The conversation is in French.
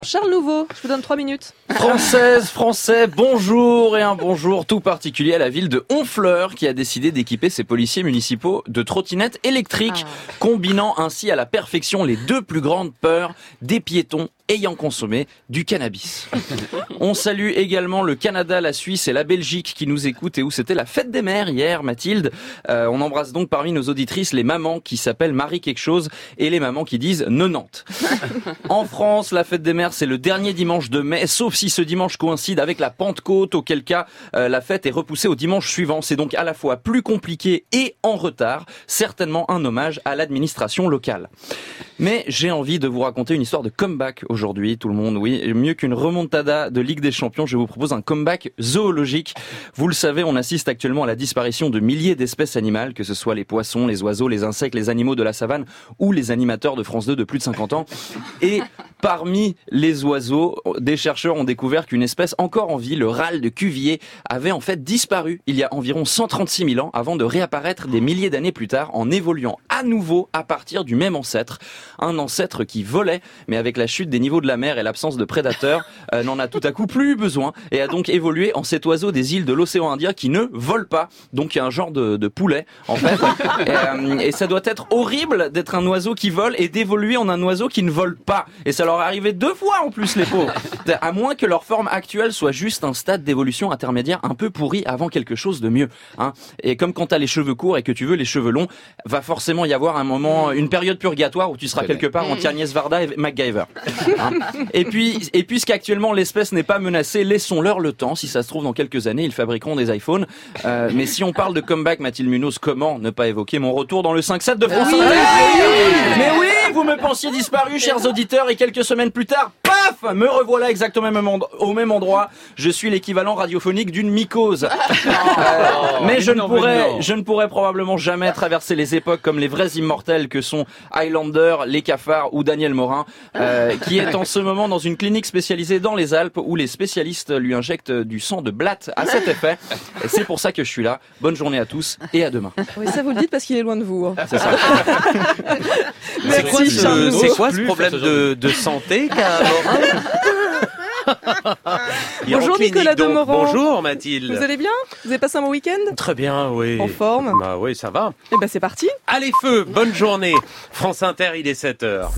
Charles Nouveau, je vous donne 3 minutes. Françaises, Français, bonjour et un bonjour tout particulier à la ville de Honfleur qui a décidé d'équiper ses policiers municipaux de trottinettes électriques, combinant ainsi à la perfection les deux plus grandes peurs des piétons ayant consommé du cannabis. On salue également le Canada, la Suisse et la Belgique qui nous écoutent et où c'était la fête des mères hier, Mathilde. On embrasse donc parmi nos auditrices les mamans qui s'appellent Marie quelque chose et les mamans qui disent 90. En France, la fête des mères c'est le dernier dimanche de mai, sauf si ce dimanche coïncide avec la Pentecôte, auquel cas la fête est repoussée au dimanche suivant. C'est donc à la fois plus compliqué et en retard, certainement un hommage à l'administration locale. Mais j'ai envie de vous raconter une histoire de comeback aujourd'hui, tout le monde, oui. Mieux qu'une remontada de Ligue des Champions, je vous propose un comeback zoologique. Vous le savez, on assiste actuellement à la disparition de milliers d'espèces animales, que ce soit les poissons, les oiseaux, les insectes, les animaux de la savane ou les animateurs de France 2 de plus de 50 ans. Et parmi les oiseaux, des chercheurs ont découvert qu'une espèce encore en vie, le râle de Cuvier, avait en fait disparu il y a environ 136 000 ans avant de réapparaître des milliers d'années plus tard en évoluant à nouveau à partir du même ancêtre. Un ancêtre qui volait, mais avec la chute des niveaux de la mer et l'absence de prédateurs, n'en a tout à coup plus eu besoin et a donc évolué en cet oiseau des îles de l'océan Indien qui ne vole pas. Donc il y a un genre de poulet en fait. Et ça doit être horrible d'être un oiseau qui vole et d'évoluer en un oiseau qui ne vole pas. Et ça leur est arrivé 2 fois en plus, les pauvres. À moins que leur forme actuelle soit juste un stade d'évolution intermédiaire un peu pourri avant quelque chose de mieux. Hein. Et comme quand t'as les cheveux courts et que tu veux les cheveux longs, va forcément y avoir un moment, une période purgatoire où tu seras quelque part entre Agnès Varda et MacGyver. Hein. Et puisqu'actuellement l'espèce n'est pas menacée, laissons-leur le temps. Si ça se trouve, dans quelques années, ils fabriqueront des iPhones. Mais si on parle de comeback, Mathilde Munoz, comment ne pas évoquer mon retour dans le 5-7 de France Inter ? Mais oui, vous me pensiez disparu, chers auditeurs, et quelques semaines plus tard, paf, me revoilà exactement au même endroit. Je suis l'équivalent radiophonique d'une mycose. Mais je ne pourrais probablement jamais traverser les époques comme les vrais immortels que sont Highlander, les cafards ou Daniel Morin, qui est en ce moment dans une clinique spécialisée dans les Alpes où les spécialistes lui injectent du sang de blatte à cet effet. Et c'est pour ça que je suis là. Bonne journée à tous et à demain. Oui, ça vous le dites parce qu'il est loin de vous. Hein. C'est ça. C'est quoi ce problème de santé qu'a Morin? Bonjour Nicolas Demorand. Bonjour Mathilde. Vous allez bien ? Vous avez passé un bon week-end ? Très bien, oui. En forme ? Bah oui, ça va. Eh ben c'est parti. Allez feu, bonne journée. France Inter, il est 7h.